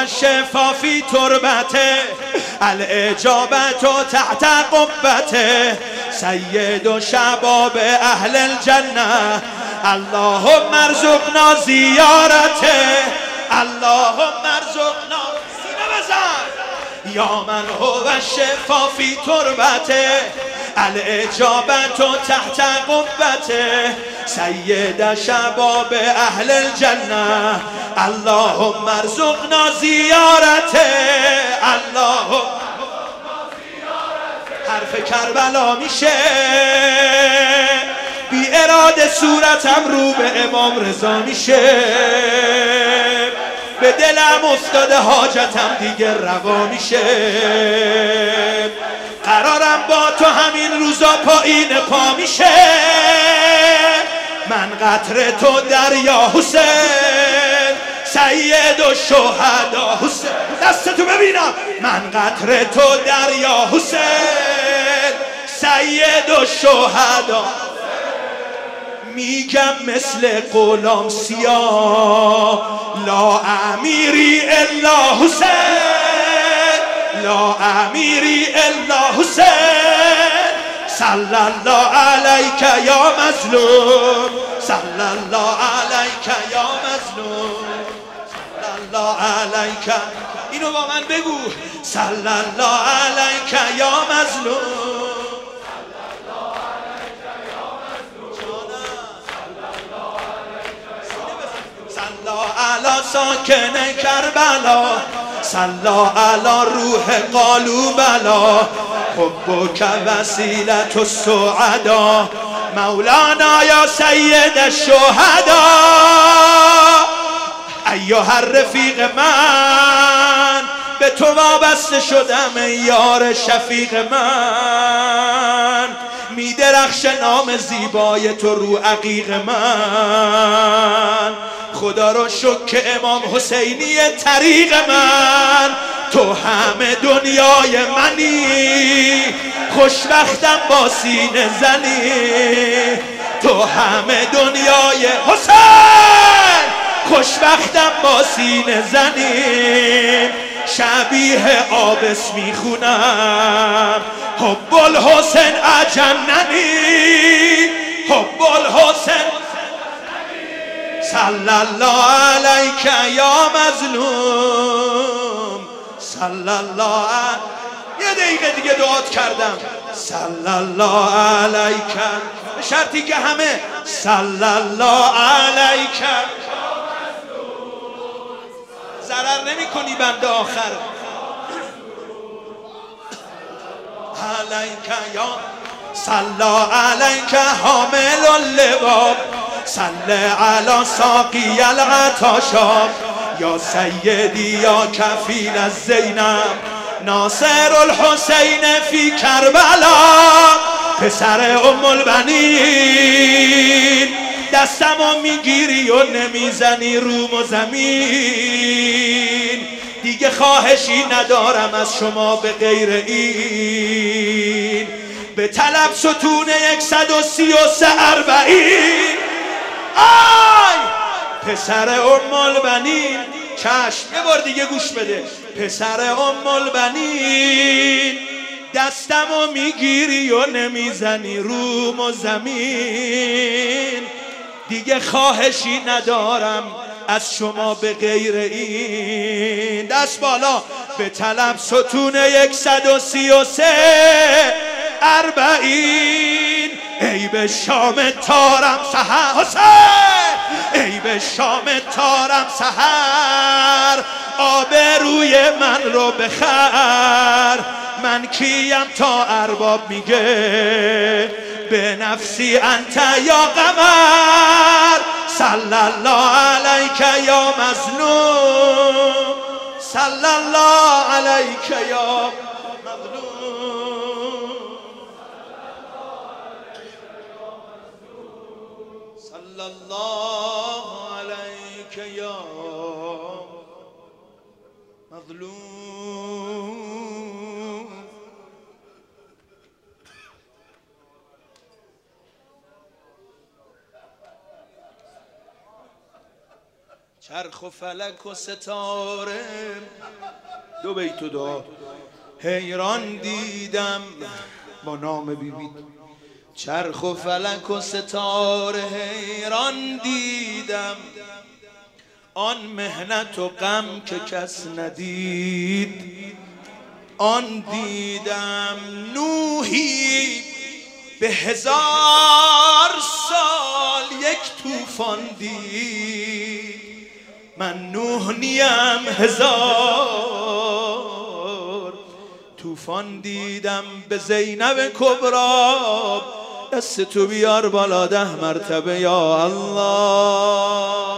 الشفا في تربته الاجابت تحت قبته سید شباب اهل الجنه اللهم ارزقنا زیارته اللهم ارزقنا سینه بزن یا من هو الشفا فی تربته الاجابت تحت قبته سید شباب اهل الجنه اللهم ارزقنا زیارته اللهم حرف کربلا میشه بی اراده صورتم رو به امام رضا میشه به دلم افتاده حاجتم دیگه روا میشه قرارم با تو همین روزا پایین پا میشه من قطر تو دریا حسین سید و شهدا حسین دستتو ببینم من قطر تو دریا حسین سید و شهدا میگم مثل غلام سیاه لا امیری الا حسین لا امیری الا حسین صلی الله علیک یا مظلوم صلی الله علیک یا مظلوم صلی الله علیک اینو با من بگو صلی الله علیک یا مظلوم علی ساکن کربلا صلا علی روح قالوا بلا حبک وسیلة السعدا مولانا یا سید الشهدا ایها الرفیق من به تو وابسته شدم ای یار شفیق من می درخش نام زیبای تو رو عقیق من خدا رو شکر که امام حسینی طریق من تو همه دنیای منی خوشبختم با سینه زنی تو همه دنیای حسین خوشبختم با سینه زنی شبیه آبس میخونم حب الحسین اجننی حب الحسین صلی الله علیک یا مظلوم صلی الله یه دقیقه دیگه دعات کردم صلی الله علیک به شرطی که همه صلی الله علیک ضرر نمی کنی بنده آخر علیک یا صلی علیک حامل اللواء صلی علی ساقی العطاشا یا سیدی یا کفیل الزینب ناصر الحسین فی کربلا پسر ام البنین دستمو میگیری و نمیزنی روم و زمین دیگه خواهشی ندارم از شما به غیر این به طلب ستون 133 40 آی پسر ام البنین چشم یه بار دیگه گوش بده پسر ام البنین دستمو میگیری و نمیزنی روم و زمین دیگه خواهشی ندارم از شما به غیر این دست بالا به طلب ستون 133 40 ای به شام تارم سحر حسین ای به شام تارم سحر آبروی من رو بخر من کیم تا ارباب میگه به نفسی انت یا قمر صلی الله علیک یا مظلوم صلی الله علیک یا مظلوم صلی الله علیک یا مظلوم چرخ و فلک و ستاره، دو بیت و دعا. حیران دیدم با نام بیبی، چرخ و فلک و ستاره حیران دیدم، آن مهنت و غم که کس ندید آن دیدم. نوحی به 1000 سال یک طوفان دید، من نوح نیم 1000 طوفان دیدم. به زینب کبری دست تو بیار بالا 10 مرتبه یا الله.